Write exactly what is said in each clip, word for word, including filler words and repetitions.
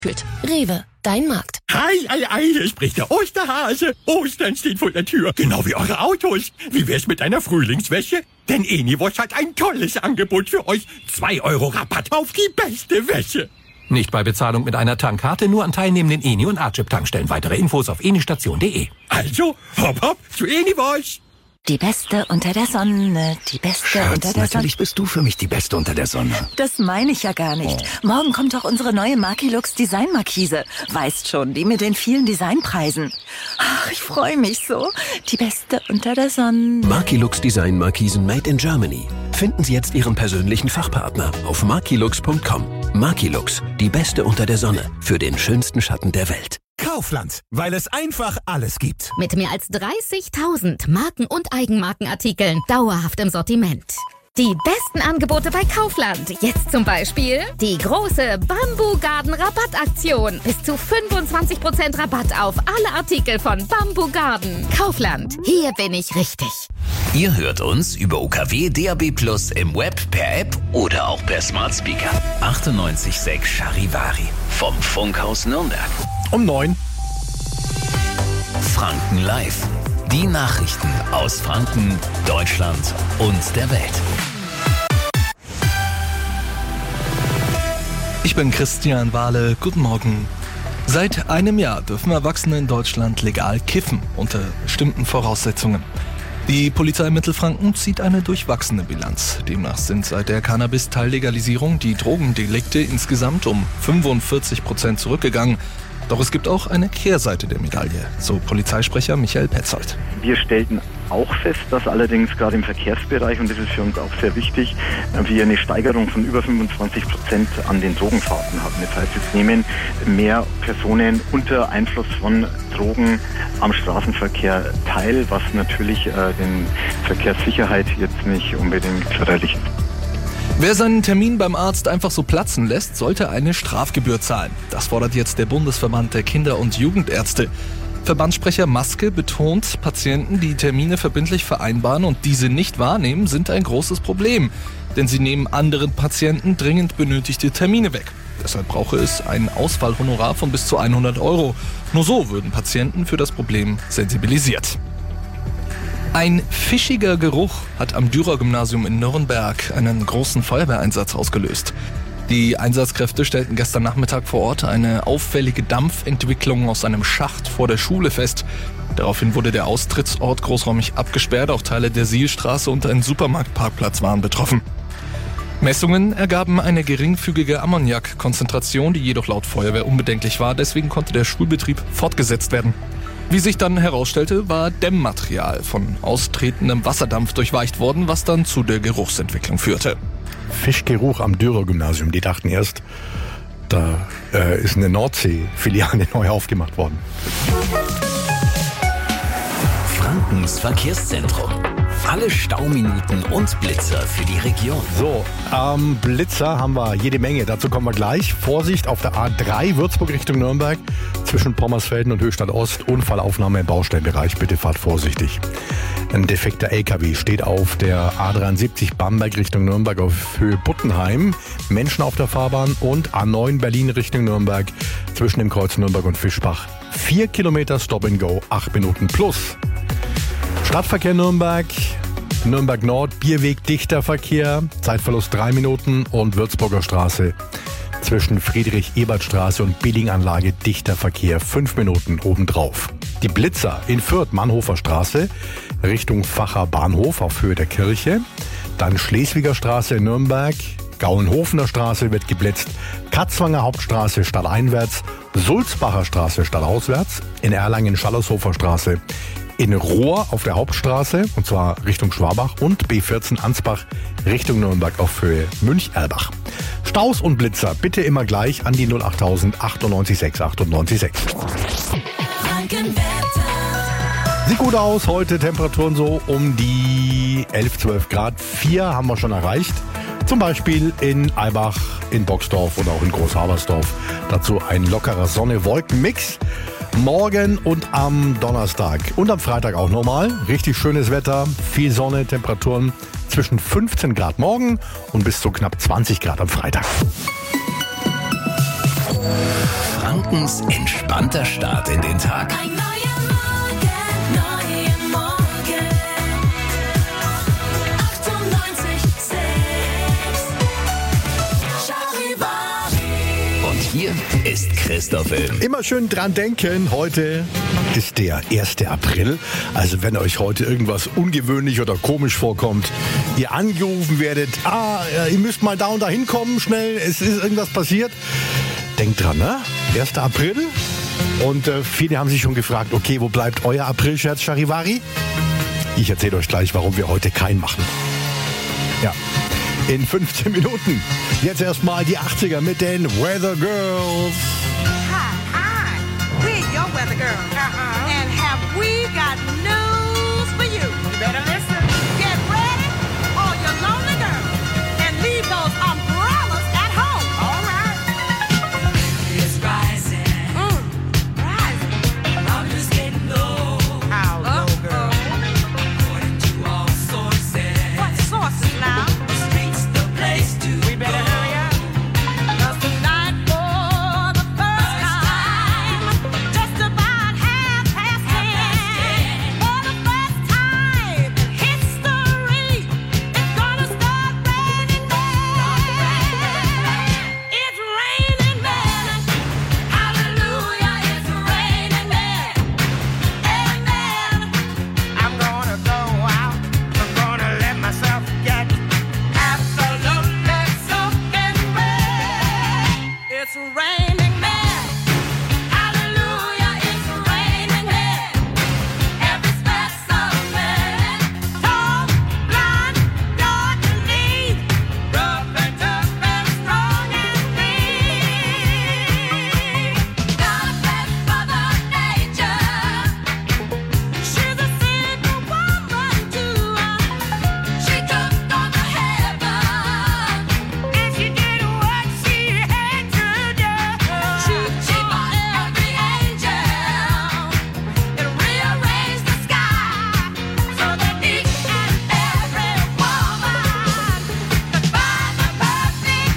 Rewe, dein Markt. Hi, ei, ei, hier spricht der Osterhase. Ostern steht vor der Tür, genau wie eure Autos. Wie wär's mit einer Frühlingswäsche? Denn Eniwasch hat ein tolles Angebot für euch. Zwei Euro Rabatt auf die beste Wäsche. Nicht bei Bezahlung mit einer Tankkarte, nur an teilnehmenden Eni- und Archip-Tankstellen. Weitere Infos auf enistation punkt de. Also, hopp hopp zu Eniwasch. Die Beste unter der Sonne, die Beste Schatz, unter der Sonne. natürlich bist du für mich die Beste unter der Sonne. Das meine ich ja gar nicht. Oh. Morgen kommt doch unsere neue Markilux Designmarkise. Weißt schon, die mit den vielen Designpreisen. Ach, ich freue mich so. Die Beste unter der Sonne. Markilux Designmarkisen made in Germany. Finden Sie jetzt Ihren persönlichen Fachpartner auf markilux punkt com. Markilux, die Beste unter der Sonne. Für den schönsten Schatten der Welt. Kaufland, weil es einfach alles gibt. Mit mehr als dreißigtausend Marken- und Eigenmarkenartikeln dauerhaft im Sortiment. Die besten Angebote bei Kaufland. Jetzt zum Beispiel die große Bamboo Garden Rabattaktion. Bis zu fünfundzwanzig Prozent Rabatt auf alle Artikel von Bamboo Garden. Kaufland, hier bin ich richtig. Ihr hört uns über U K W D A B Plus im Web, per App oder auch per Smart Speaker. achtundneunzig Komma sechs Charivari vom Funkhaus Nürnberg. Um neun. Franken Live. Die Nachrichten aus Franken, Deutschland und der Welt. Ich bin Christian Wahle. Guten Morgen. Seit einem Jahr dürfen Erwachsene in Deutschland legal kiffen, unter bestimmten Voraussetzungen. Die Polizei Mittelfranken zieht eine durchwachsene Bilanz. Demnach sind seit der Cannabis-Teillegalisierung die Drogendelikte insgesamt um fünfundvierzig Prozent zurückgegangen. Doch es gibt auch eine Kehrseite der Medaille, so Polizeisprecher Michael Petzold. Wir stellten auch fest, dass allerdings gerade im Verkehrsbereich, und das ist für uns auch sehr wichtig, wir eine Steigerung von über fünfundzwanzig Prozent an den Drogenfahrten hatten. Das heißt, es nehmen mehr Personen unter Einfluss von Drogen am Straßenverkehr teil, was natürlich äh, den Verkehrssicherheit jetzt nicht unbedingt förderlich ist. Wer seinen Termin beim Arzt einfach so platzen lässt, sollte eine Strafgebühr zahlen. Das fordert jetzt der Bundesverband der Kinder- und Jugendärzte. Verbandssprecher Maske betont, Patienten, die Termine verbindlich vereinbaren und diese nicht wahrnehmen, sind ein großes Problem. Denn sie nehmen anderen Patienten dringend benötigte Termine weg. Deshalb brauche es ein Ausfallhonorar von bis zu hundert Euro. Nur so würden Patienten für das Problem sensibilisiert. Ein fischiger Geruch hat am Dürer-Gymnasium in Nürnberg einen großen Feuerwehreinsatz ausgelöst. Die Einsatzkräfte stellten gestern Nachmittag vor Ort eine auffällige Dampfentwicklung aus einem Schacht vor der Schule fest. Daraufhin wurde der Austrittsort großräumig abgesperrt, auch Teile der Sielstraße und ein Supermarktparkplatz waren betroffen. Messungen ergaben eine geringfügige Ammoniakkonzentration, die jedoch laut Feuerwehr unbedenklich war. Deswegen konnte der Schulbetrieb fortgesetzt werden. Wie sich dann herausstellte, war Dämmmaterial von austretendem Wasserdampf durchweicht worden, was dann zu der Geruchsentwicklung führte. Fischgeruch am Dürer-Gymnasium. Die dachten erst, da äh, ist eine Nordsee-Filiale neu aufgemacht worden. Frankens Verkehrszentrum. Alle Stauminuten und Blitzer für die Region. So, ähm, Blitzer haben wir jede Menge. Dazu kommen wir gleich. Vorsicht auf der A drei Würzburg Richtung Nürnberg. Zwischen Pommersfelden und Höchstadt Ost. Unfallaufnahme im Baustellenbereich. Bitte fahrt vorsichtig. Ein defekter L K W steht auf der A dreiundsiebzig Bamberg Richtung Nürnberg auf Höhe Buttenheim. Menschen auf der Fahrbahn und A neun Berlin Richtung Nürnberg. Zwischen dem Kreuz Nürnberg und Fischbach. Vier Kilometer Stop and Go. Acht Minuten plus. Stadtverkehr Nürnberg, Nürnberg Nord, Bierweg, dichter Verkehr, Zeitverlust drei Minuten und Würzburger Straße zwischen Friedrich-Ebert-Straße und Billinganlage, dichter Verkehr, fünf Minuten obendrauf. Die Blitzer in Fürth, Mannhofer Straße, Richtung Facher Bahnhof auf Höhe der Kirche, dann Schleswiger Straße in Nürnberg, Gaulenhofener Straße wird geblitzt, Katzwanger Hauptstraße stadteinwärts, Sulzbacher Straße stadtauswärts, in Erlangen Schallershofer Straße, in Rohr auf der Hauptstraße, und zwar Richtung Schwabach, und B vierzehn Ansbach Richtung Nürnberg auf Höhe Münch-Erlbach. Staus und Blitzer bitte immer gleich an die null achttausend achtundneunzig sechs achtundneunzig sechs. Sieht gut aus, heute Temperaturen so um die elf, zwölf Grad. vier haben wir schon erreicht. Zum Beispiel in Eibach, in Boxdorf oder auch in Großhabersdorf. Dazu ein lockerer Sonne-Wolken-Mix. Morgen und am Donnerstag und am Freitag auch nochmal. Richtig schönes Wetter, viel Sonne, Temperaturen zwischen fünfzehn Grad morgen und bis zu knapp zwanzig Grad am Freitag. Frankens entspannter Start in den Tag. Ein neuer Morgen, neue Morgen. achtundneunzig Komma sechs Charivari. Und hier ist Christoph Wilm. Immer schön dran denken, heute ist der erste April. Also wenn euch heute irgendwas ungewöhnlich oder komisch vorkommt, ihr angerufen werdet, ah, ihr müsst mal da und da hinkommen, schnell, es ist irgendwas passiert. Denkt dran, ne? erster April. Und äh, viele haben sich schon gefragt, okay, wo bleibt euer April-Scherz, Charivari? Ich erzähle euch gleich, warum wir heute keinen machen. Ja, in fünfzehn Minuten. Jetzt erstmal die achtziger mit den Weather Girls. Hi, hi. We're your weather girls. Uh-uh. And have we got news for you? You better listen. Get ready, all your lonely girls, and leave those umbrellas at home. All right. It's rising. Mm, rising. I'm just getting low. How low, girl? According to all sources. What sources now? The streets, the place to We better go. Hurry up. 'Cause tonight for the first time, just about half past ten, for the first time in history, it's gonna start raining men. It's raining men. Hallelujah, it's raining men. Amen. I'm gonna go out. I'm gonna let myself get absolutely soaking wet. It's raining men. Hallelujah, it's raining men. Every specimen, tall, blind, dark and neat, rough and tough and strong and mean. God bless Mother Nature. She's a single woman too. She took on the heaven, and she did what she had to do. She, she bought every angel and rearranged the sky so that each and every woman could find the perfect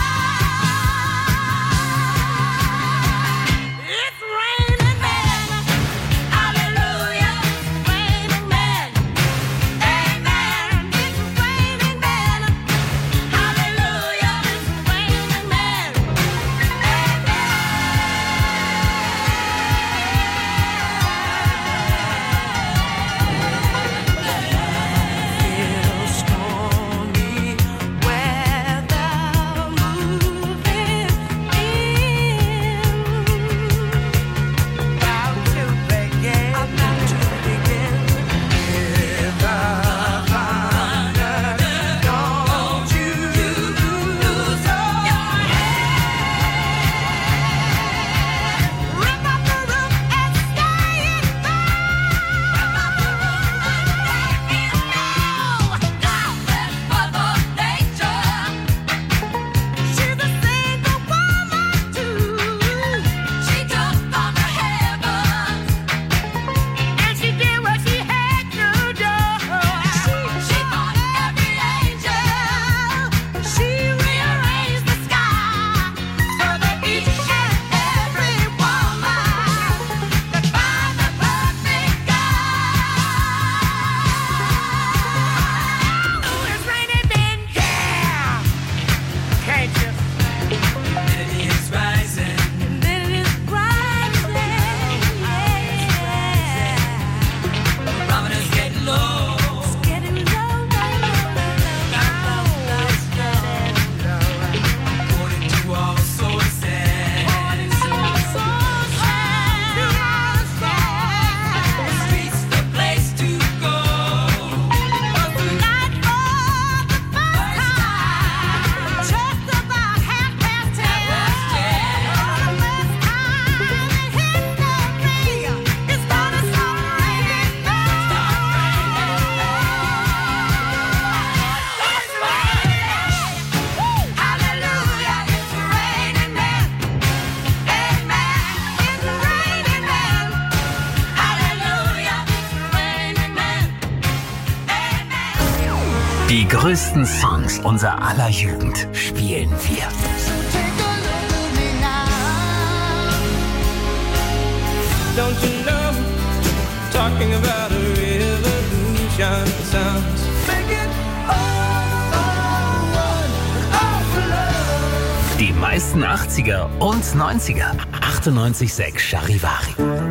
guy. It's raining men. Hallelujah, it's raining men. Amen. It's raining men. Hallelujah, it's raining men. Feel stormy weather moving in. About to begin. About to begin. Hear the thunder. Don't you lose your head. Rip up the roof and stay in bed. Rip up the roof and stay in bed. God bless Mother Nature. She's a single woman too. She took on the heavens, and she did what she had to do. She, she bought every angel. She rearranged the sky so that each and every woman could find the perfect guy. Ooh, it's raining men, yeah. Can't you? It is rising. And then it is rising. Yeah. The barometer's getting low. It's getting low, low, low, low, low, according to all sources. According to all sources. The streets, the place to go. 'Cause tonight for the first time, just about half past ten, for the first time in history, it's gonna start raining men. It's raining. Woo! Hallelujah, it's raining men. Amen. It's raining men. Hallelujah, it's raining men. Amen. Die größten Songs unserer aller Jugend spielen wir. So take a look at me now. don't you know? Talking about a revolution sounds. Make it all for one, all for love. Die meisten achtziger und neunziger. achtundneunzig Komma sechs Charivari.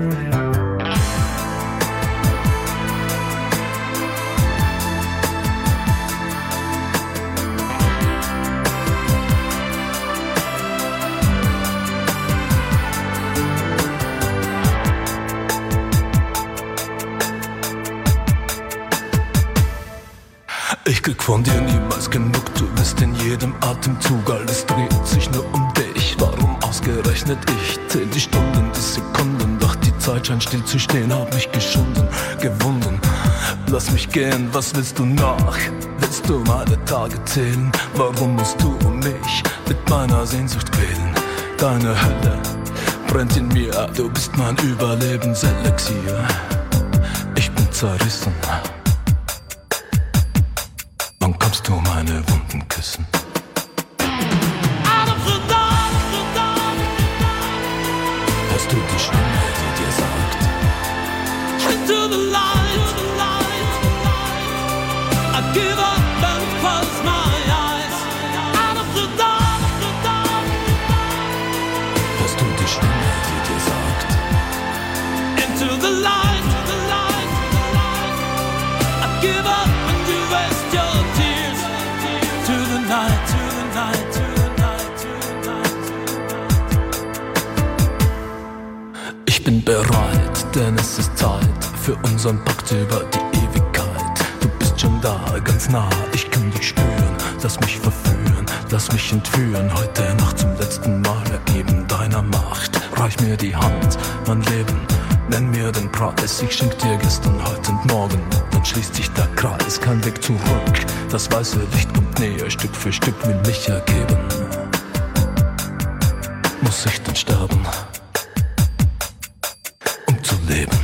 Ich krieg von dir niemals genug, du bist in jedem Atemzug, alles dreht sich nur um dich. Warum ausgerechnet ich? Zähl die Stunden, die Sekunden, doch die Zeit scheint still zu stehen, hab mich geschunden, gewunden. Lass mich gehen, was willst du noch? Willst du meine Tage zählen? Warum musst du mich mit meiner Sehnsucht quälen? Deine Hölle brennt in mir, du bist mein Überlebenselixier. Ich bin zerrissen. Wann kommst du meine Wunden küssen? Hörst du die Stimme, die dir sagt? Into the light, the light. I give up and close my eyes. Out of the dark, the dark. Hörst du die Stimme, die dir sagt? Into the light, the light, the light. I give up and you waste your tears. To the night, to the night, to the night, to the night. Ich bin bereit, denn es ist Zeit für unseren Pakt über die Ewigkeit. Du bist schon da, ganz nah, ich kann dich spüren. Lass mich verführen, lass mich entführen. Heute Nacht zum letzten Mal ergeben deiner Macht. Reich mir die Hand, mein Leben, nenn mir den Preis. Ich schenk dir gestern, heute und morgen. Dann schließt sich der Kreis, kein Weg zurück. Das weiße Licht kommt näher, Stück für Stück will mich ergeben. Muss ich denn sterben, um zu leben?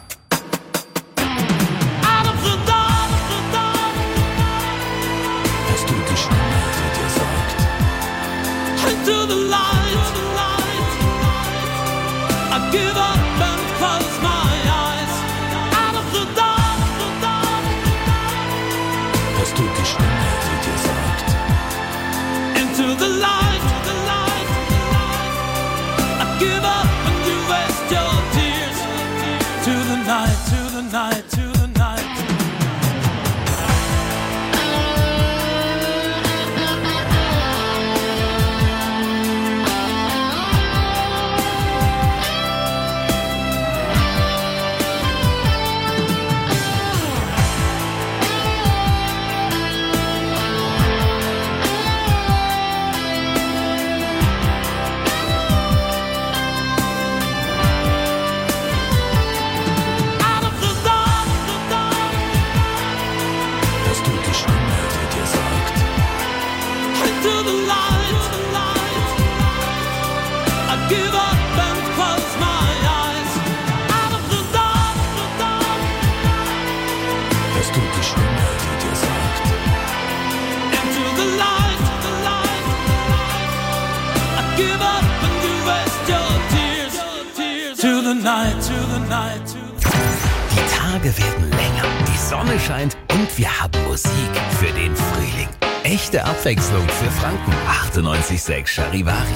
Out of the dark, the dark. Hörst du die Stimme, die dir sagt? Into the light, the light. I give up and close my eyes. Out of the dark, the dark. Hörst du die Stimme, die dir sagt? Into the light, the light, the light. I give up and you waste your tears. To the night, to the night, to the night. Out of the dark, the dark. Hörst du die Stimme, die dir sagt? Into the light, the light. I give up and close my eyes. Out of the dark, the dark. Hörst du die Stimme, die dir sagt? Into the light, the light. I give up and you waste your tears. To the night, to the night, to the Die Tage werden länger, die Sonne scheint und wir haben Musik für den Frühling. Echte Abwechslung für Franken. achtundneunzig Komma sechs Charivari.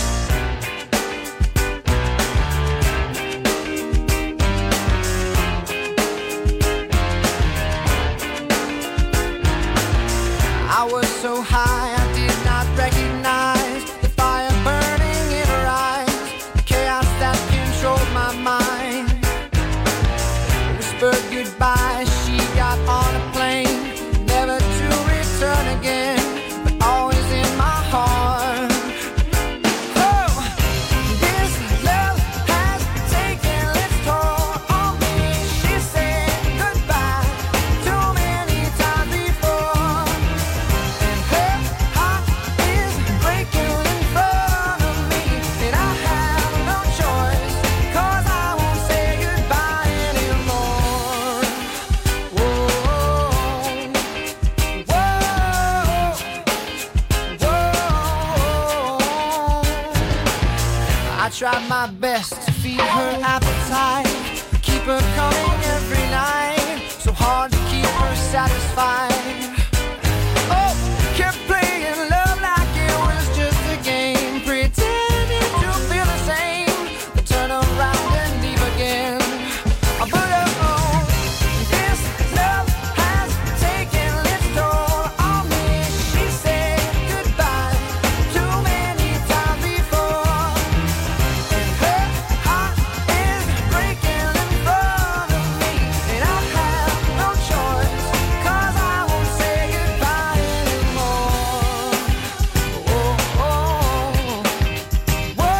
I was so high I did not recognize the fire burning in her eyes, the chaos that controlled my mind. Whispered goodbye, she got on a plane, never to return again, but always in my heart. Oh, this love has taken its toll on me. She said goodbye too many times before. Her heart is breaking in front of me, and I have no choice, 'cause I won't say goodbye anymore. Whoa, whoa, whoa. I tried my best to feed her appetite, keep her coming every night, so hard to keep her satisfied. Oh, kept playing love like it was just a game, pretending to feel the same, but turn around and leave again. But oh, this love has taken its toll on me. She said goodbye too many times before, and her heart is breaking in front of me, and I have no choice, 'cause I won't say goodbye anymore. Oh, oh, whoa,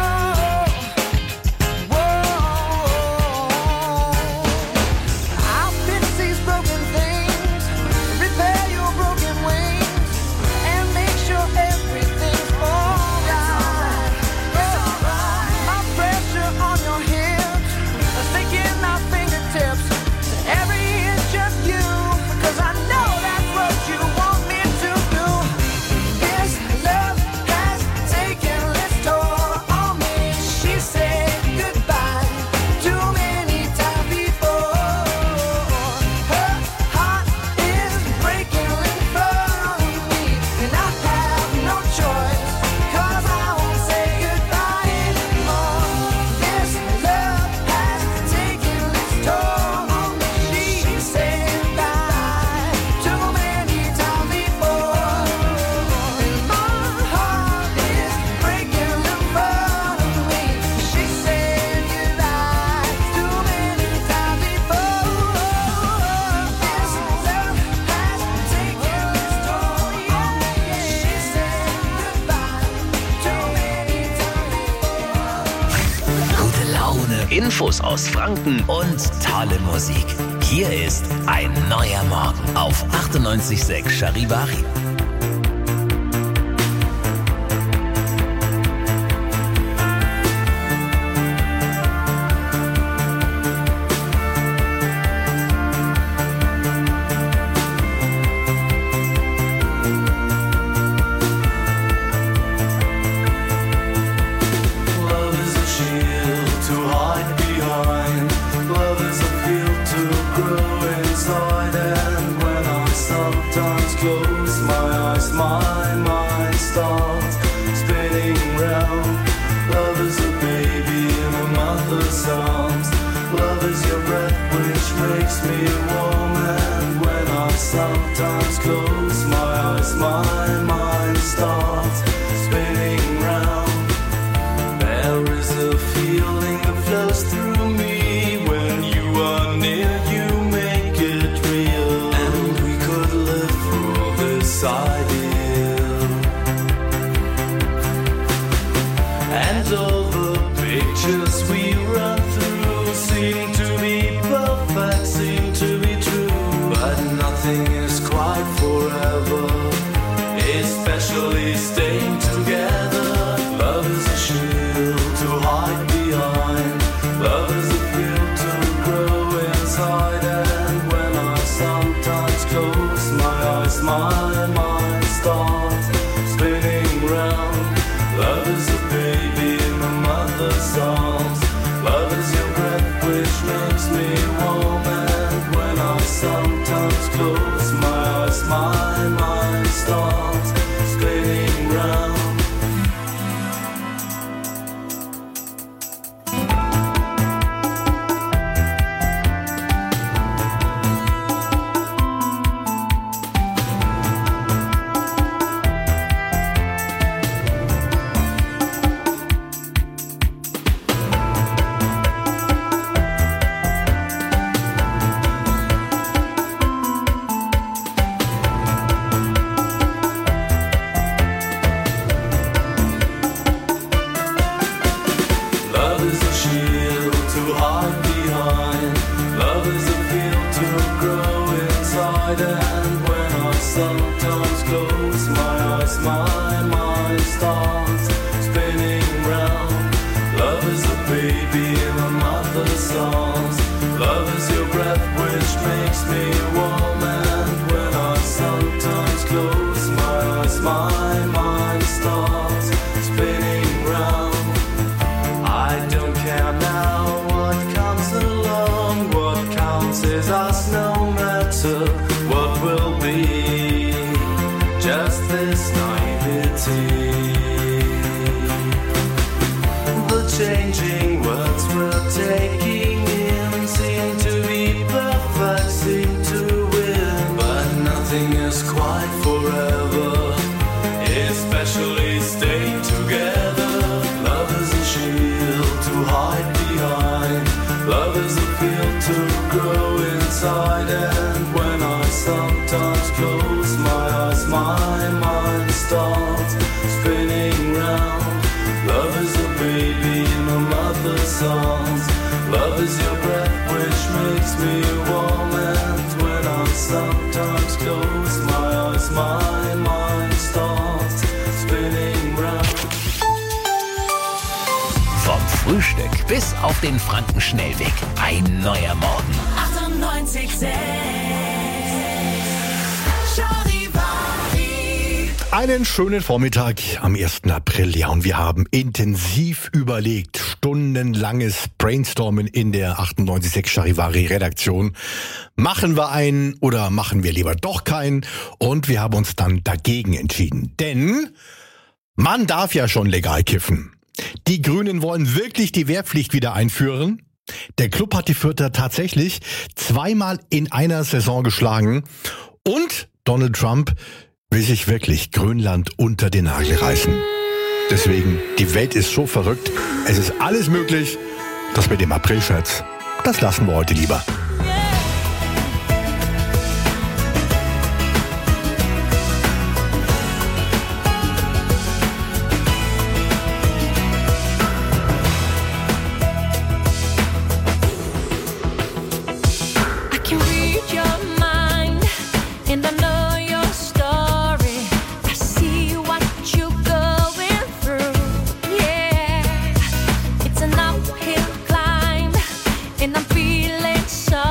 I'll fix these broken things, repair your broken wings, and make sure everything's alright. My pressure on your hips, sticking my fingertips to every inch of you, 'cause I know that's what you want me to do. This love has taken its toll on me. She said goodbye too many times before. Her heart is breaking in front of me, and I have no choice, 'cause I won't say goodbye anymore. This love has taken its toll on me. She said goodbye too many times before, and my heart is breaking in front of me. She said goodbye too many times before. This love has taken its toll on me. She said goodbye too many times before. Gute Laune, Infos aus Franken und tolle Musik. Hier ist ein neuer Morgen auf achtundneunzig Komma sechs Charivari. Love is a shield to hide behind. Love is a field to grow inside. And when I sometimes close my eyes, my mind starts spinning round. Love is a baby in a mother's arms. Love is your breath which makes me warm. And when I sometimes close my eyes, my mind starts spinning round. There is a feeling that flows through me when you are near, you make it real. And we could live through this ideal. And all the pictures we run through seem to be perfect, seem to be true. But nothing is quite forever, especially staying together. Love is a shield to hide behind. Love is a field to grow inside. And when I sometimes close my eyes, my mind starts spinning round. Love is a baby in a mother's arms. Love is your breath which makes me warm. And when I sometimes close my eyes, my mind starts spinning round. Love is a shield to hide behind. Love is a field to grow inside. And when I sometimes close my eyes, my mind starts spinning round. Love is a baby in a mother's arms. Love is your breath which makes me warm. And when I sometimes close my eyes, my mind starts spinning round. I don't care with us no matter what will be. Just this naivety. The changing words we're taking in seem to be perfect, seem to win, but nothing is quite forever, especially staying together. Love is a shield to hide behind, love is a field to grow inside, and when I sometimes close my eyes, my mind starts spinning round. Love is a baby in a mother's arms. Love is your breath which makes me warm, and when I sometimes close my eyes, my mind starts spinning round. Vom Frühstück bis auf den Frankenschnellweg. Ein neuer Morgen. achtundneunzig Komma sechs Charivari. Einen schönen Vormittag am ersten April, ja, und wir haben intensiv überlegt, stundenlanges Brainstormen in der achtundneunzig Komma sechs Charivari-Redaktion. Machen wir einen oder machen wir lieber doch keinen? Und wir haben uns dann dagegen entschieden, denn man darf ja schon legal kiffen. Die Grünen wollen wirklich die Wehrpflicht wieder einführen. Der Club hat die Fürther tatsächlich zweimal in einer Saison geschlagen. Und Donald Trump will sich wirklich Grönland unter den Nagel reißen. Deswegen, die Welt ist so verrückt. Es ist alles möglich. Das mit dem Aprilscherz, das lassen wir heute lieber. I can read your mind, and I know your story. I see what you're going through. Yeah, it's an uphill climb, and I'm feeling sorry.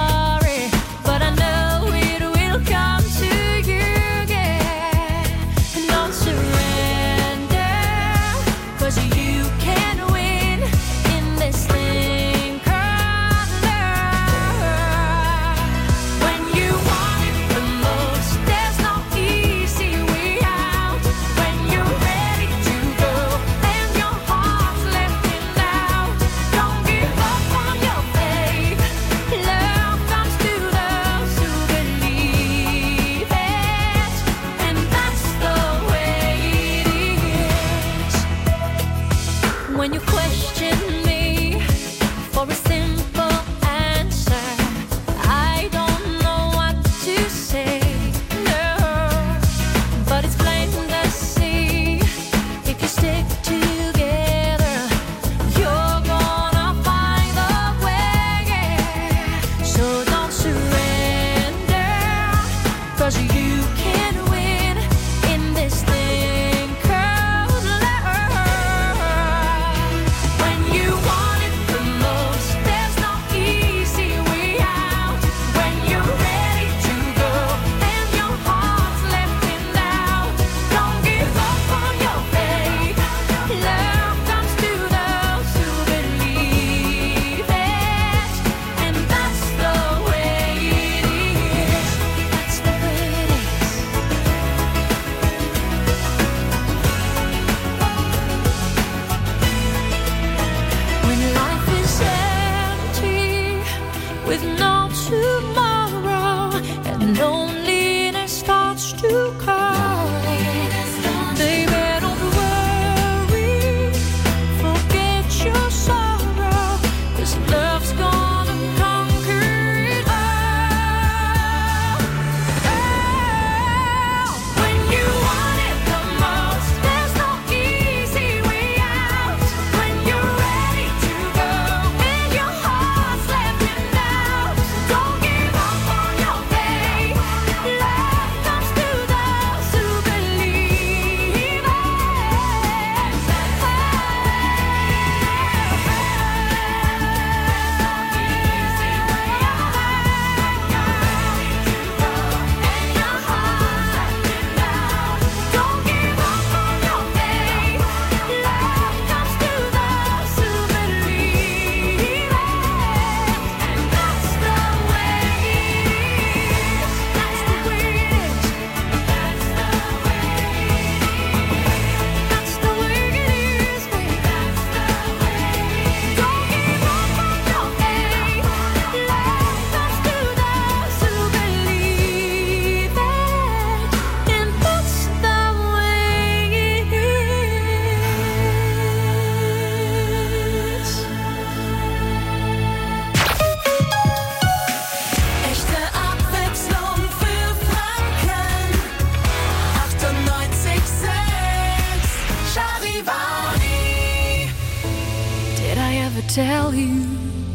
tell you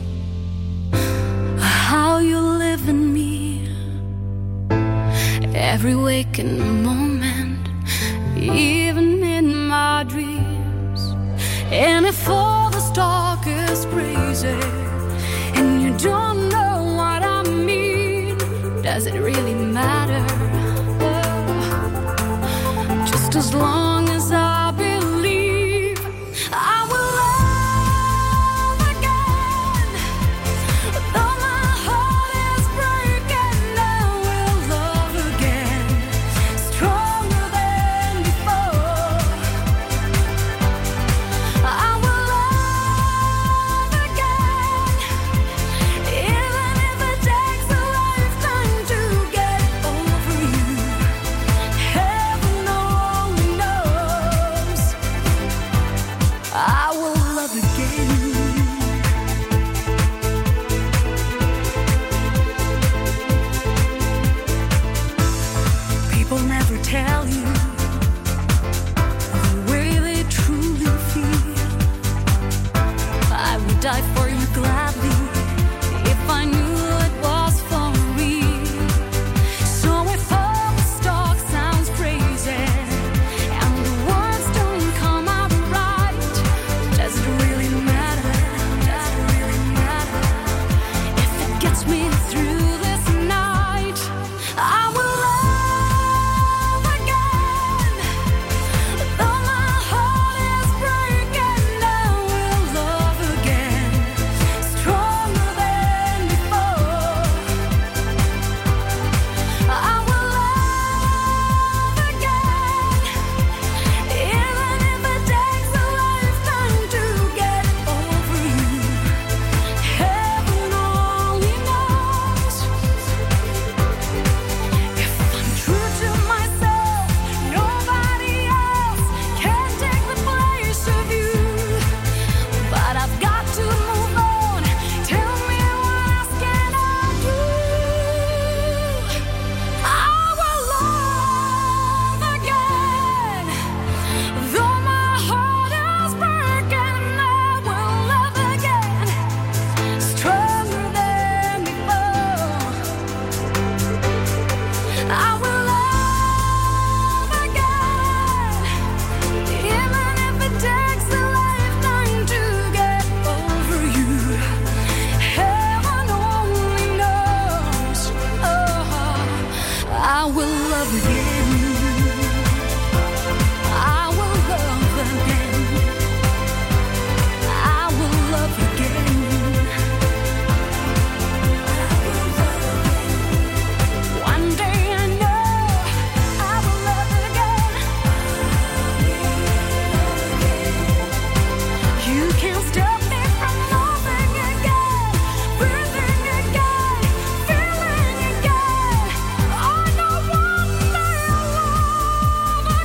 how you live in me. Every waking moment, even in my dreams. And if all this talk is crazy and you don't know what I mean, does it really matter? Oh, just as long as I believe I will love again. Though my heart is breaking, I will love again, stronger than before. I will love again, even if it takes a lifetime to get over you. Heaven only knows. I will love again. People never tell you the way they truly feel. I would die for you gladly if I knew it was for real. So if all this talk sounds crazy and the words don't come out right, does it really matter? Does it really matter? If it gets me through this night, I will love again. Though my heart is breaking, I will love again, stronger than before. I will love again, even if it takes a lifetime to get over you. Heaven only knows. If I'm true to myself, nobody else can take the place of you. But I've got to move on. Tell me what else can I do? I will love again. Though my heart is breaking, I will love again, stronger than before. I will love again, even if it takes a lifetime to get over you. Heaven only knows. Oh, I will love again. I will love again. I will love again. One day I know I will love again. You can't stop me from loving again, breathing again, feeling again. I know one day I'll love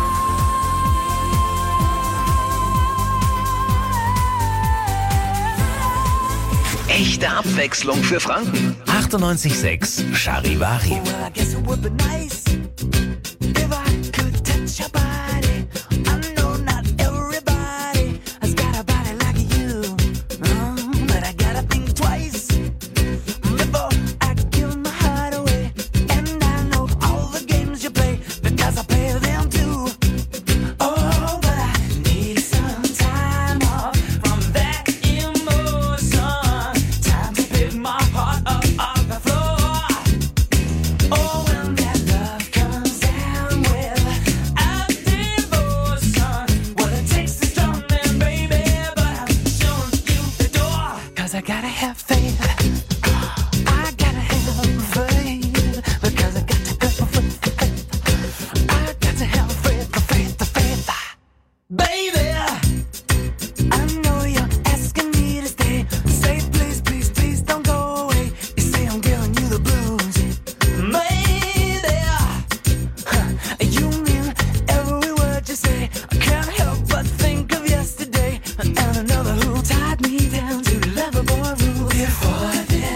again. Echte Abwechslung für Franken. achtundneunzig Komma sechs Charivari. Well, I guess it would be nice if I could touch your body. I know not everybody has got a body like you, uh, but I gotta think twice before I give my heart away. And I know all the games you play because I play them too. Oh, but I need some time off from that emotion. Time to pick my heart up off the floor. Oh, when that love comes down with a devotion, well, it takes a strong man, baby, but I'm showing you the door. 'Cause I gotta have faith. I gotta have faith. Because I got to have faith. I got to have faith, the faith, the faith. Baby, I know you're asking me to stay. Say please, please, please don't go away. You say I'm giving you the blues. Maybe huh, you mean every word you say. I can't help but think of yesterday and another who tied me down to lovable rules. Before this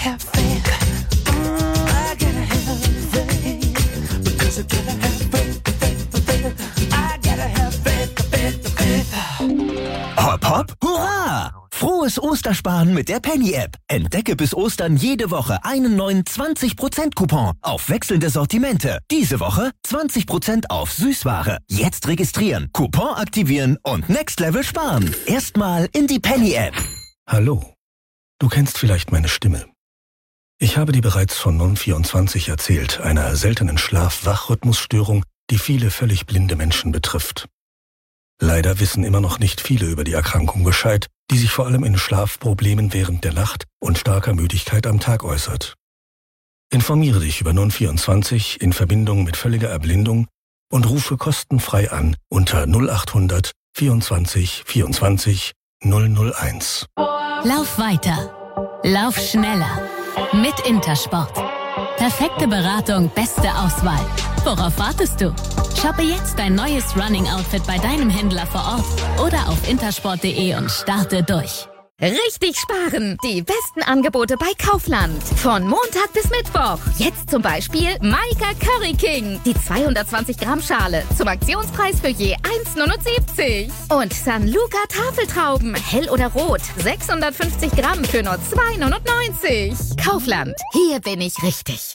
have faith. Mm, I gotta have faith. Because I gotta have faith, faith, faith. I gotta have faith, faith, faith. Hopp, hopp, hurra! Frohes Ostersparen mit der Penny-App. Entdecke bis Ostern jede Woche einen neuen zwanzig Prozent Coupon auf wechselnde Sortimente. Diese Woche zwanzig Prozent auf Süßware. Jetzt registrieren, Coupon aktivieren und Next Level sparen. Erstmal in die Penny-App. Hallo, du kennst vielleicht meine Stimme. Ich habe dir bereits von Non vierundzwanzig erzählt, einer seltenen Schlaf-Wach-Rhythmusstörung, die viele völlig blinde Menschen betrifft. Leider wissen immer noch nicht viele über die Erkrankung Bescheid, die sich vor allem in Schlafproblemen während der Nacht und starker Müdigkeit am Tag äußert. Informiere dich über Non vierundzwanzig in Verbindung mit völliger Erblindung und rufe kostenfrei an unter null acht hundert vierundzwanzig vierundzwanzig null null eins. Lauf weiter. Lauf schneller. Mit Intersport. Perfekte Beratung, beste Auswahl. Worauf wartest du? Shoppe jetzt dein neues Running-Outfit bei deinem Händler vor Ort oder auf intersport punkt de und starte durch. Richtig sparen! Die besten Angebote bei Kaufland. Von Montag bis Mittwoch. Jetzt zum Beispiel Maika Curry King. Die zweihundertzwanzig Gramm Schale zum Aktionspreis für je eins Komma neunundsiebzig. Und San Luca Tafeltrauben. Hell oder rot. sechshundertfünfzig Gramm für nur zwei Komma neunundneunzig. Kaufland. Hier bin ich richtig.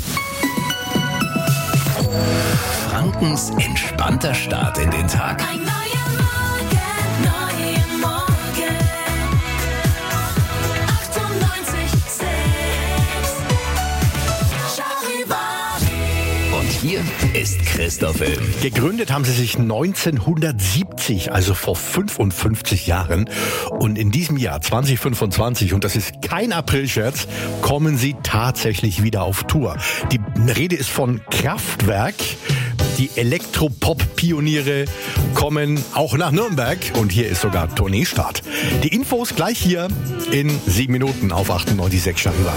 Frankens entspannter Start in den Tag. Ein neuer Morgen, neue Morgen. achtundneunzig Komma sechs Charivari. Und hier ist Christoph Ilm. Gegründet haben sie sich neunzehnhundertsiebzig, also vor fünfundfünfzig Jahren. Und in diesem Jahr zwanzig fünfundzwanzig, und das ist kein Aprilscherz, kommen sie tatsächlich wieder auf Tour. Die Rede ist von Kraftwerk. Die Elektropop-Pioniere kommen auch nach Nürnberg und hier ist sogar Tourneestart. Die Infos gleich hier in sieben Minuten auf achtundneunzig Komma sechs Charivari.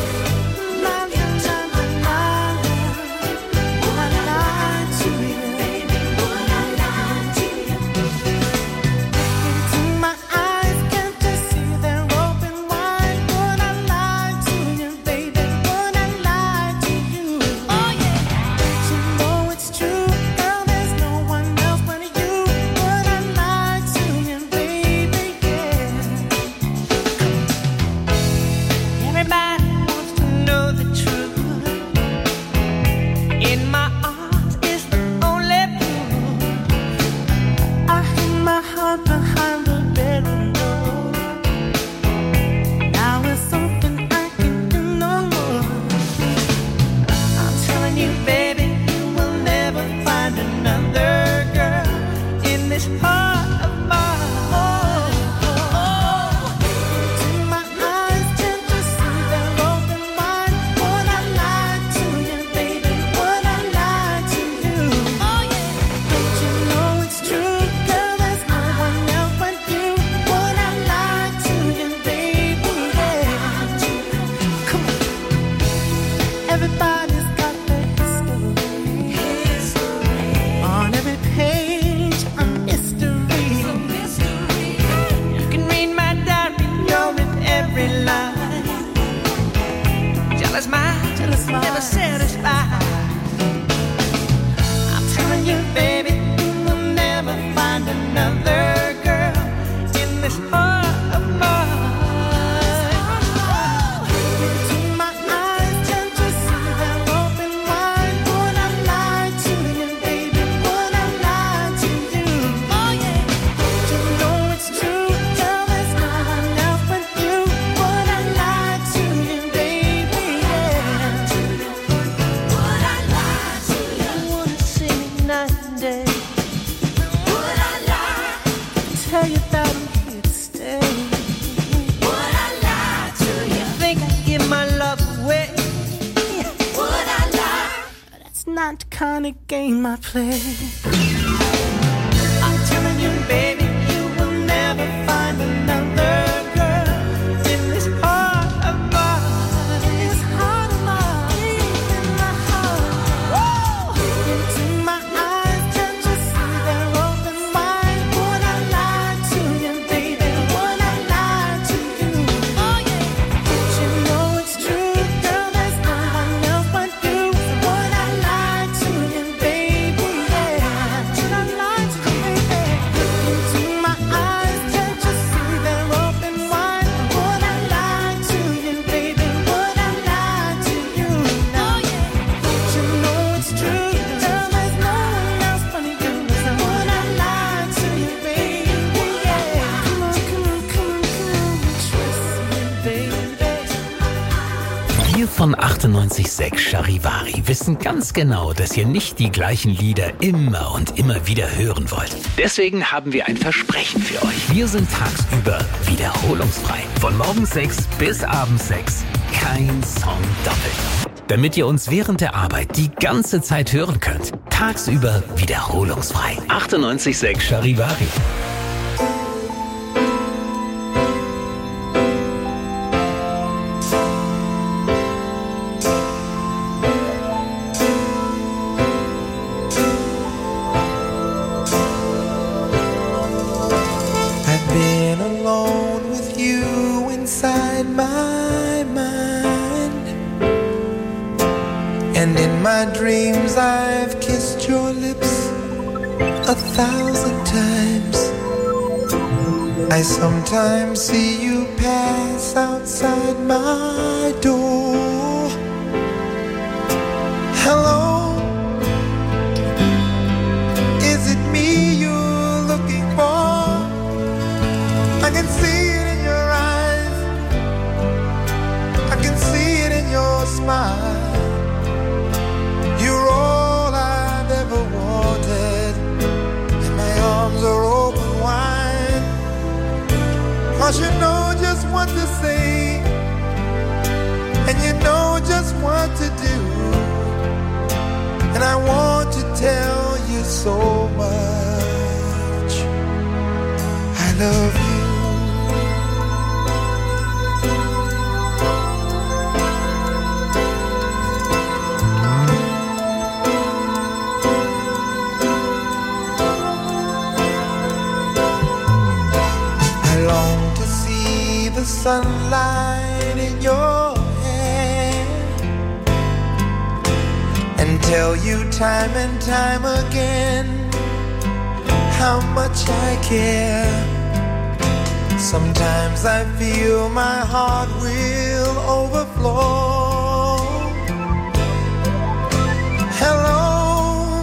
Not the kind of game I play. I'm telling you, baby, you will never find another girl in this heart of mine. This heart of mine, in my heart. Woo! Into my eyes, can't you see they're open wide? Would I lie to you, baby? Would I lie to you? Oh yeah. Don't you know it's true? achtundneunzig Komma sechs Charivari wissen ganz genau, dass ihr nicht die gleichen Lieder immer und immer wieder hören wollt. Deswegen haben wir ein Versprechen für euch. Wir sind tagsüber wiederholungsfrei. Von morgens sechs bis abends sechs. Kein Song doppelt. Damit ihr uns während der Arbeit die ganze Zeit hören könnt. Tagsüber wiederholungsfrei. achtundneunzig Komma sechs Charivari. I've kissed your lips a thousand times. I sometimes see you pass outside my door. Hello, is it me you're looking for? I can see it in your eyes, I can see it in your smile. You're all I've ever wanted, and my arms are open wide. Cause you know just what to say, and you know just what to do. And I want to tell you so much, I love you. Sunlight in your hair, and tell you time and time again how much I care. Sometimes I feel my heart will overflow. Hello,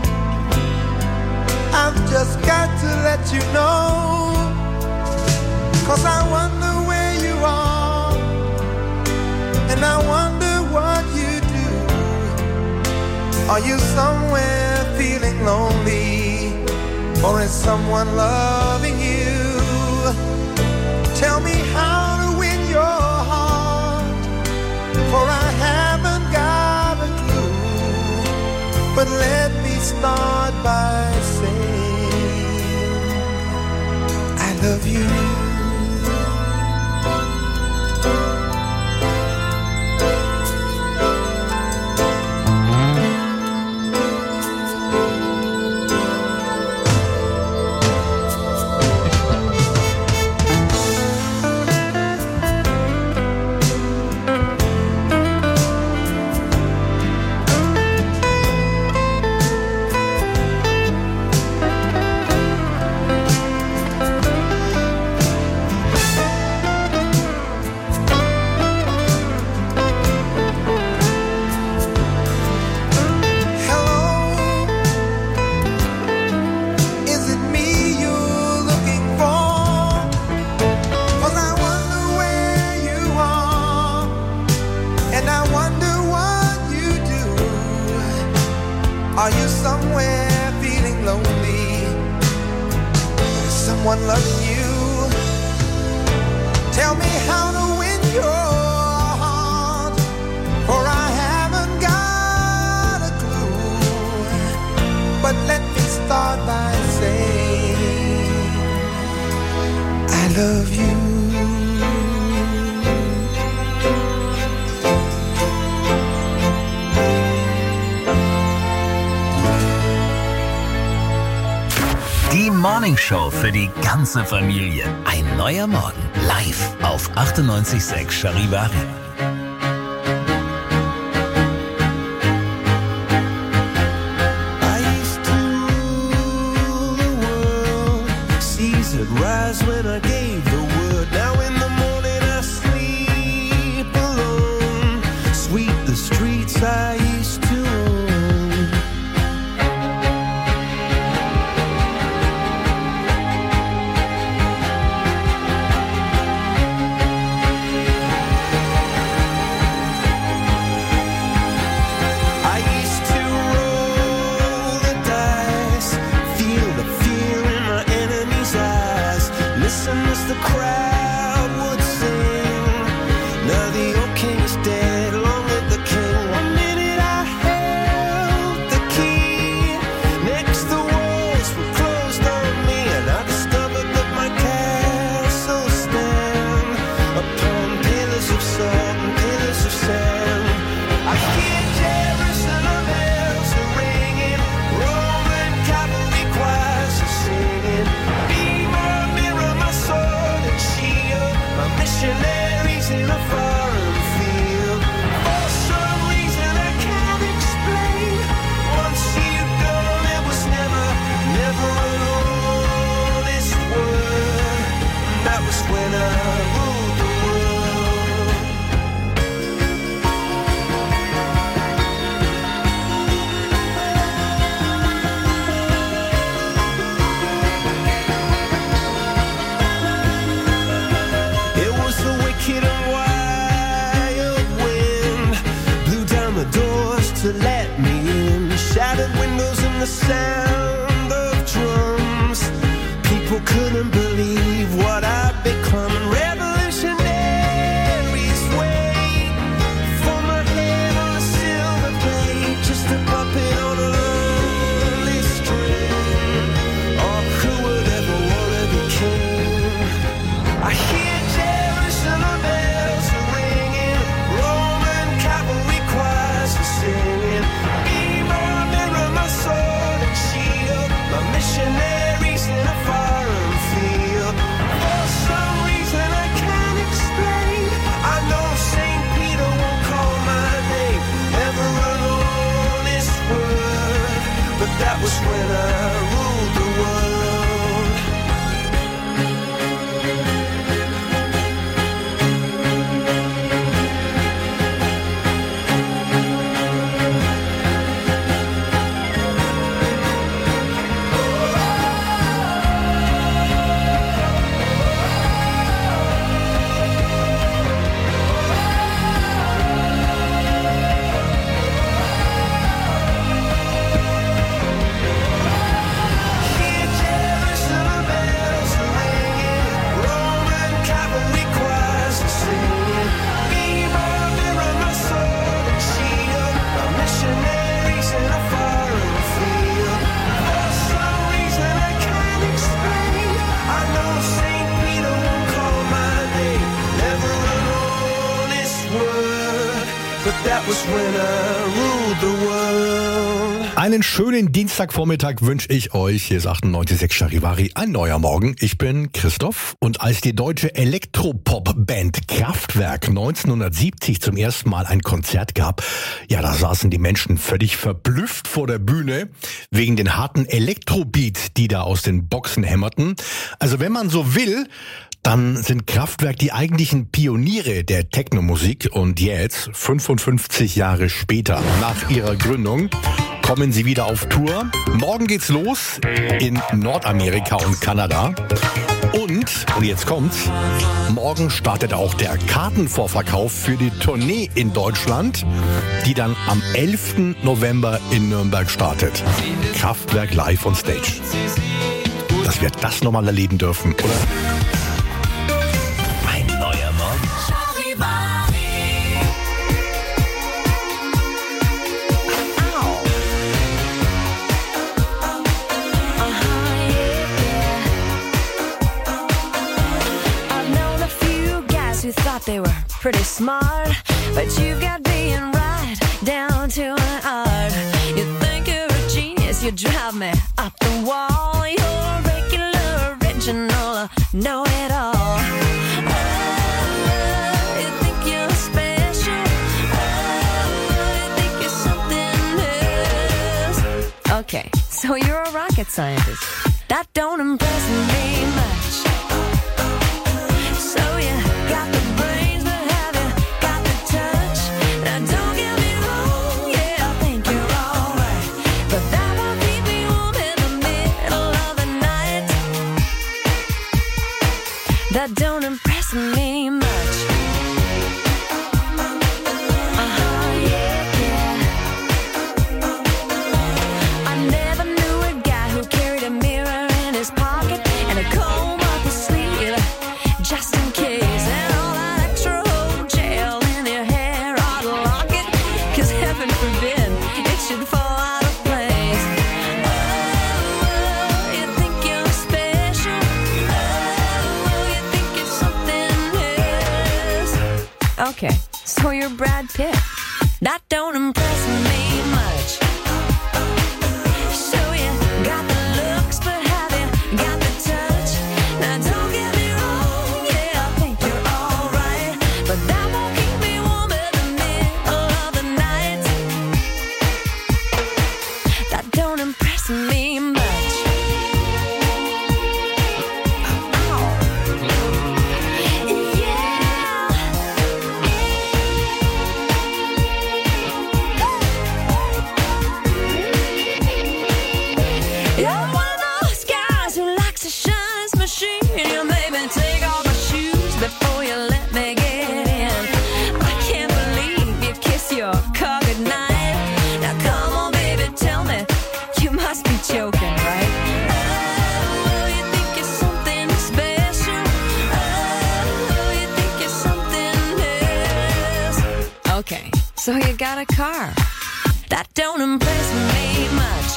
I've just got to let you know, cause I wonder are, and I wonder what you do. Are you somewhere feeling lonely, or is someone loving you? Tell me how to win your heart, for I haven't got a clue. But let me start by saying I love you. Are you somewhere feeling lonely? Someone loving you? Tell me how to win your heart, for I haven't got a clue. But let me start by saying I love you. Die Morning Show für die ganze Familie. Ein neuer Morgen. Live auf achtundneunzig Komma sechs Charivari. to let me in. Shattered windows and the sound of drums. People couldn't believe what I'd become. Revolutionaries wait for my head on a silver plate, just a puppet on a lonely string. Oh, who would ever want to be king? I hear Jerusalem bells are ringing, Roman cavalry choirs are singing. Be my mirror, my sword and shield, my missionaries in a foreign field. For some reason I can't explain, I know Saint Peter won't call my name ever alone this word, but that was when I ruled the world. That was when I ruled the world. Einen schönen Dienstagvormittag wünsche ich euch. Hier ist achtundneunzig Komma sechs Charivari, ein neuer Morgen. Ich bin Christoph und als die deutsche Elektropop-Band Kraftwerk neunzehnhundertsiebzig zum ersten Mal ein Konzert gab, ja, da saßen die Menschen völlig verblüfft vor der Bühne wegen den harten Elektrobeats, die da aus den Boxen hämmerten. Also wenn man so will, dann sind Kraftwerk die eigentlichen Pioniere der Technomusik und jetzt, fünfundfünfzig Jahre später, nach ihrer Gründung, kommen sie wieder auf Tour. Morgen geht's los in Nordamerika und Kanada. Und, und jetzt kommt's, morgen startet auch der Kartenvorverkauf für die Tournee in Deutschland, die dann am elften November in Nürnberg startet. Kraftwerk live on stage. Dass wir das nochmal erleben dürfen, oder? Who thought they were pretty smart, but you've got being right down to an art. You think you're a genius, you drive me up the wall. You're a regular, original, know it all. Oh, you think you're special. Oh, you think you're something else. Okay, so you're a rocket scientist. That don't impress me much. That don't impress me much. Uh-huh, yeah, yeah. I never knew a guy who carried a mirror in his pocket and a comb up his sleeve, just in case. And all that extra old gel in your hair ought to lock it, 'cause heaven forbid it should fall out of place. Oh, you think you're special. Okay, so you're Brad Pitt. That don't impress me much. So you got the looks, but have you got the touch? Now don't get me wrong, yeah, I think you're alright, but that won't keep me warm in the middle of the night. That don't impress me much. Before you let me get in, I can't believe you kiss your car goodnight. Now car. That don't impress me much.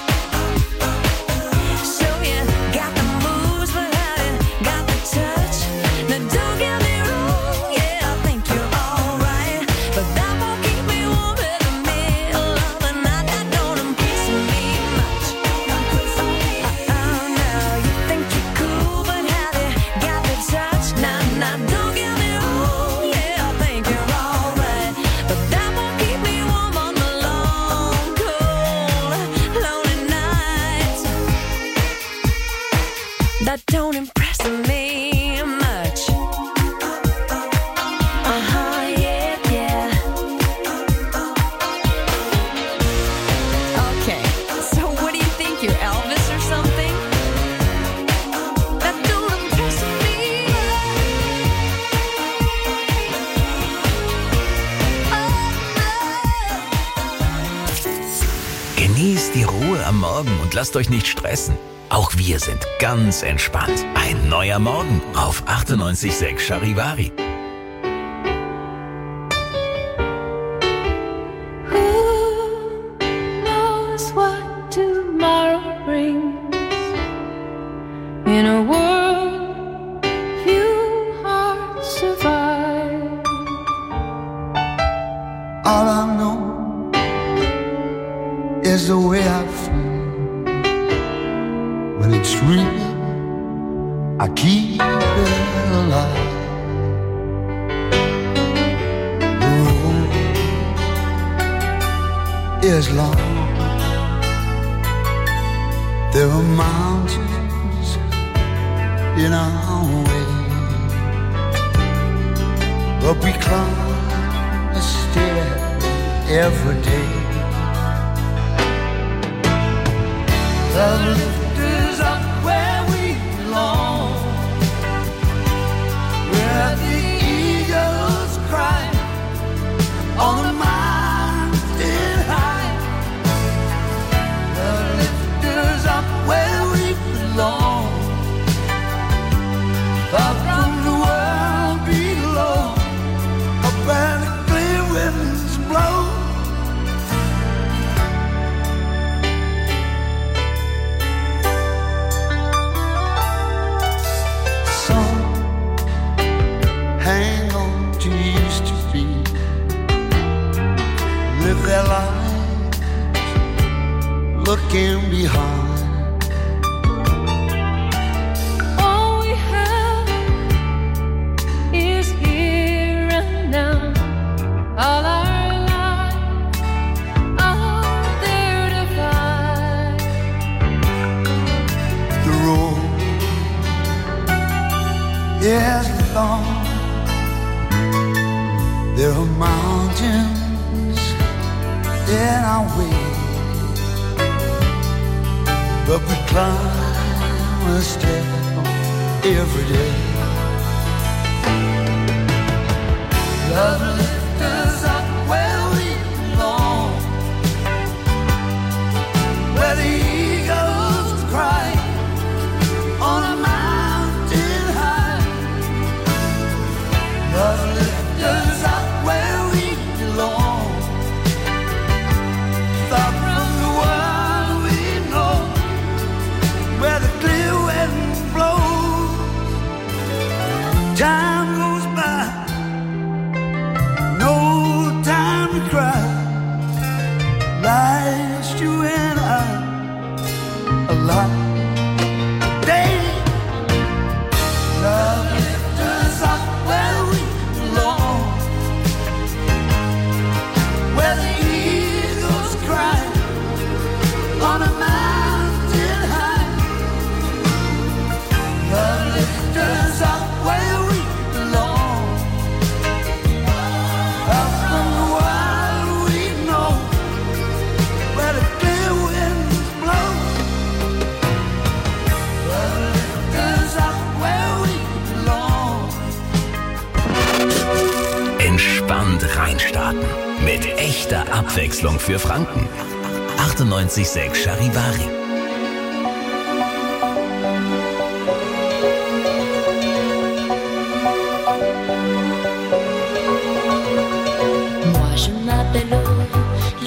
So you got the moves, but have you got the touch? Now don't get me wrong, yeah, I think you're alright, but that won't keep me warm in the middle of the night. That don't impress me much. Oh no, you think you're cool, but have you got the touch? Now, now don't get me wrong, yeah, I think you're alright, but that won't keep me warm on the long, cold, lonely nights. That don't impress me much. Uh-huh, yeah, yeah. Okay, so what do you think, you're Elvis or something? That don't impress me. Genießt die Ruhe am Morgen und lasst euch nicht stressen. Auch wir sind ganz entspannt. Ein neuer Morgen auf achtundneunzig Komma sechs Charivari. Who knows what tomorrow brings? In a world few hearts survive. All I know is the way I feel. When it's real, I keep it alive. The road is long. There are mountains in our way, but we climb a stair every day. The lift is up where we belong, where the eagles cry on the mountain high. The lift is up where we belong, far from the world below, up where the clear winds blow. Hang on to used to be, live their lives looking behind. All we have is here and now. All our lives are there to find. The road is long. There are mountains in our way, but we climb a step every day. Love lifts us up where we belong, where the eagles cry on a mountain high. Love lifts us up where we belong, far from the world we know, where the clear wind blows. Time goes by, no time to cry. Life's you and I alive. Day, love lifts us up where we belong, where the eagles cry on a mountain high. Love lifts us up where we belong, out from the world we know, where the clear winds blow. Love lifts us up where we belong. Entspannt reinstarten. Mit echter Abwechslung für Franken. achtundneunzig Komma sechs Charivari. Moi je m'appelle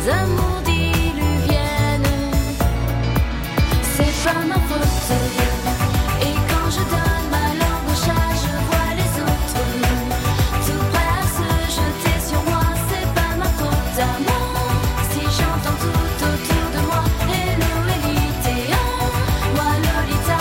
amours diluviennes. C'est pas ma faute. Et quand je donne ma langue au chat, je vois les autres tout prêts à se jeter sur moi. C'est pas ma faute à moi. Si j'entends tout autour de moi, hello Elite, moi Lolita.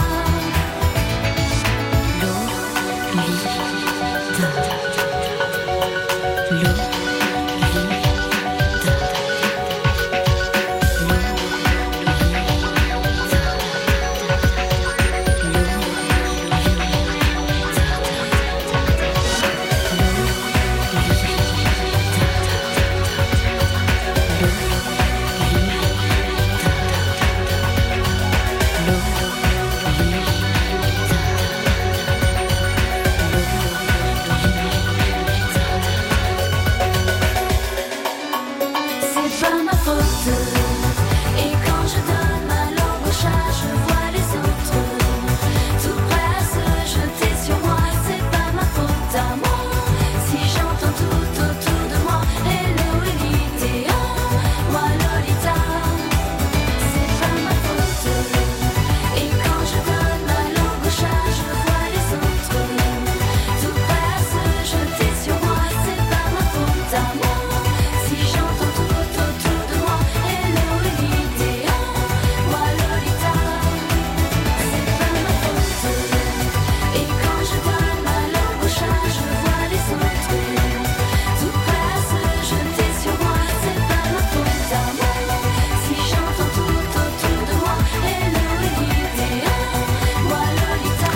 C'est pas ma faute. Et quand je donne ma langue au chat, je vois les autres tout prêts à se jeter sur moi. C'est pas ma faute à moi. Si j'entends tout autour de moi, hello Elite, moi Lolita. C'est pas ma faute. Et quand je donne ma langue au chat, je vois les autres tout prêts à se jeter sur moi. C'est pas ma faute à moi. Si j'entends tout autour de moi, hello Elite, moi Lolita. C'est pas ma faute. Et quand je donne ma langue au chat, je vois les autres tout prêts à se jeter sur moi. C'est pas ma faute à moi. Si j'entends tout autour de moi, hello Elite, moi Lolita.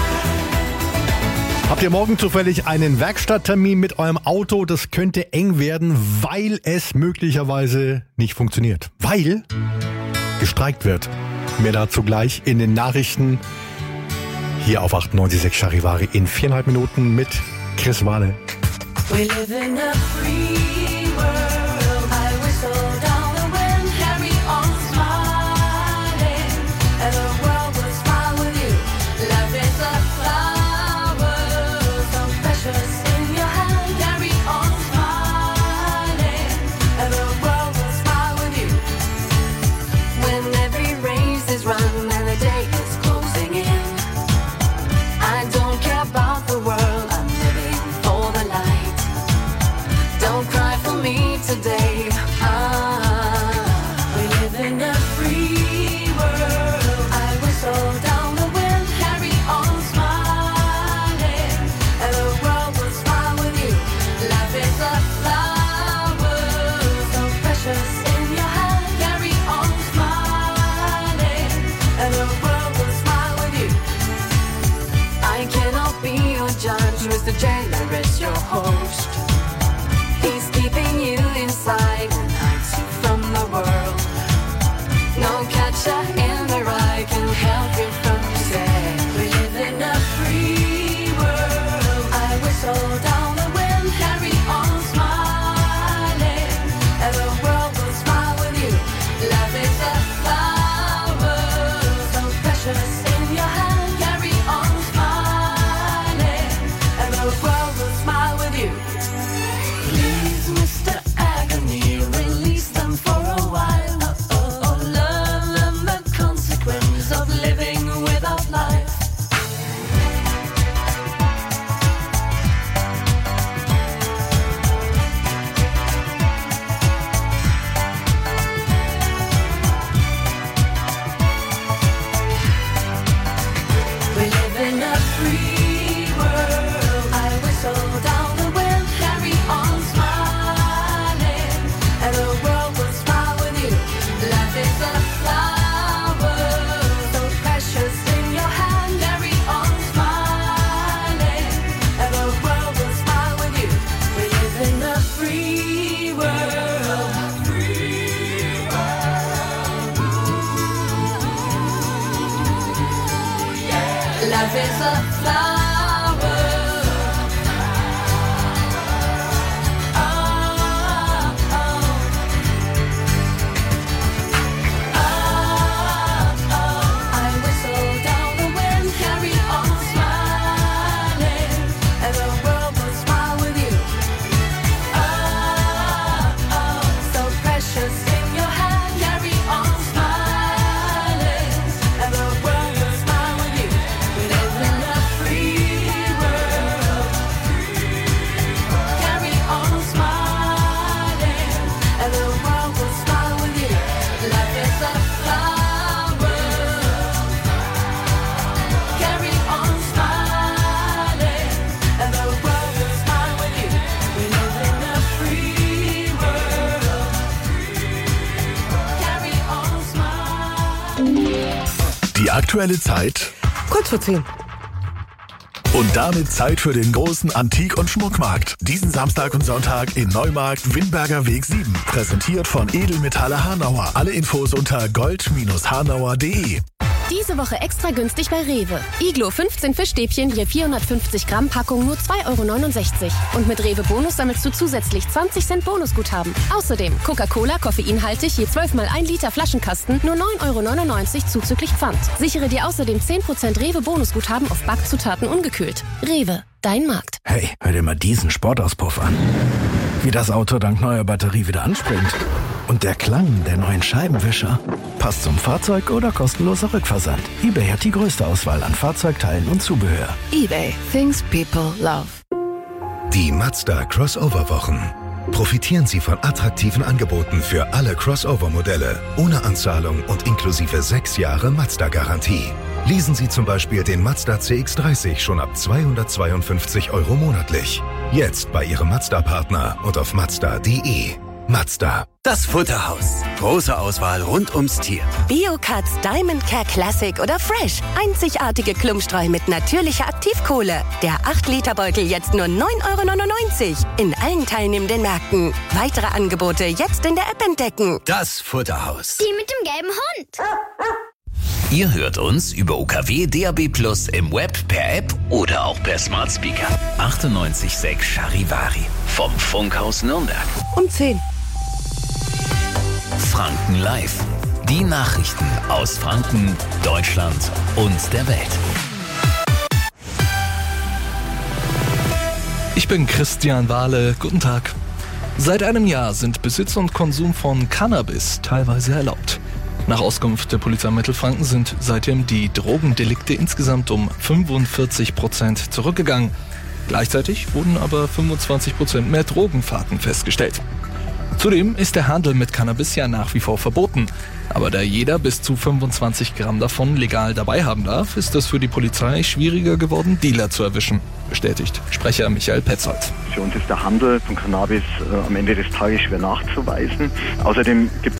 Habt ihr morgen zufällig einen Werkstatttermin mit eurem Auto? Das könnte eng werden, weil es möglicherweise nicht funktioniert. Weil gestreikt wird. Mehr dazu gleich in den Nachrichten hier auf achtundneunzig Komma sechs Charivari in viereinhalb Minuten mit Chris Wahle. We live in a free world. I whistle down the wind, carry on smiling, and the world will smile with you. Life is a flower, so precious in your hand. Carry on smiling, and the world will smile with you. When every race is run and the day is closing in, I don't care about the world. I'm living for the light. Don't cry for me today. Ah, we live in a free world. I whistle down the wind, carry on smiling, and the world will smile with you. Life is a flower, so precious in your hand. Carry on smiling, and the world will smile with you. I cannot be your judge, Mister Jailer is your host. He's keeping you inside and hides you from the world. No catcher in the rye can help you from say. We live in a free world. I whistle down the wind, carry on smiling, and the world will smile with you. Life is a flower, so precious in your hand. Carry on smiling, and the world will smile with you. Please, Mister Agony, release them for a while. Oh, learn them the consequence of living without life. We live in a free world. I whistle down the wind, carry on smiling, and the world will smile with you. Life is a flower, so precious in your hand. Carry on smiling, and the world will smile with you. We live in a free world. Free world. Life is a flower. Ah, ah. Ah, ah. I whistle down the wind, carry on smiling, and the world will smile with you. Ah, ah. So precious in your Die aktuelle Zeit. Kurz vor zehn. Und damit Zeit für den großen Antik- und Schmuckmarkt. Diesen Samstag und Sonntag in Neumarkt, Windberger Weg sieben. Präsentiert von Edelmetalle Hanauer. Alle Infos unter gold Bindestrich hanauer punkt de. Diese Woche extra günstig bei Rewe. Iglo fünfzehn Fischstäbchen je vierhundertfünfzig Gramm Packung nur zwei Euro neunundsechzig. Und mit Rewe Bonus sammelst du zusätzlich zwanzig Cent Bonusguthaben. Außerdem Coca-Cola koffeinhaltig je zwölf mal ein Liter Flaschenkasten nur neun Euro neunundneunzig zuzüglich Pfand. Sichere dir außerdem zehn Prozent Rewe Bonusguthaben auf Backzutaten ungekühlt. Rewe, dein Markt. Hey, hör dir mal diesen Sportauspuff an. Wie das Auto dank neuer Batterie wieder anspringt. Und der Klang der neuen Scheibenwischer. Passt zum Fahrzeug oder kostenloser Rückversand. eBay hat die größte Auswahl an Fahrzeugteilen und Zubehör. eBay, things people love. Die Mazda Crossover-Wochen. Profitieren Sie von attraktiven Angeboten für alle Crossover-Modelle. Ohne Anzahlung und inklusive sechs Jahre Mazda-Garantie. Lesen Sie zum Beispiel den Mazda C X dreißig schon ab zweihundertzweiundfünfzig Euro monatlich. Jetzt bei Ihrem Mazda-Partner und auf mazda punkt de. Mazda. Das Futterhaus. Große Auswahl rund ums Tier. Bio-Cuts, Diamond Care Classic oder Fresh. Einzigartige Klumpstreu mit natürlicher Aktivkohle. Der acht Liter Beutel jetzt nur neun Euro neunundneunzig. In allen teilnehmenden Märkten. Weitere Angebote jetzt in der App entdecken. Das Futterhaus. Die mit dem gelben Hund. Ihr hört uns über U K W D A B Plus im Web, per App oder auch per Smart Speaker. achtundneunzig Komma sechs Charivari vom Funkhaus Nürnberg. Um zehn. Franken Live. Die Nachrichten aus Franken, Deutschland und der Welt. Ich bin Christian Wahle. Guten Tag. Seit einem Jahr sind Besitz und Konsum von Cannabis teilweise erlaubt. Nach Auskunft der Polizei Mittelfranken sind seitdem die Drogendelikte insgesamt um fünfundvierzig Prozent zurückgegangen. Gleichzeitig wurden aber fünfundzwanzig Prozent mehr Drogenfahrten festgestellt. Zudem ist der Handel mit Cannabis ja nach wie vor verboten. Aber da jeder bis zu fünfundzwanzig Gramm davon legal dabei haben darf, ist es für die Polizei schwieriger geworden, Dealer zu erwischen, bestätigt Sprecher Michael Petzold. Für uns ist der Handel von Cannabis äh, am Ende des Tages schwer nachzuweisen. Außerdem gibt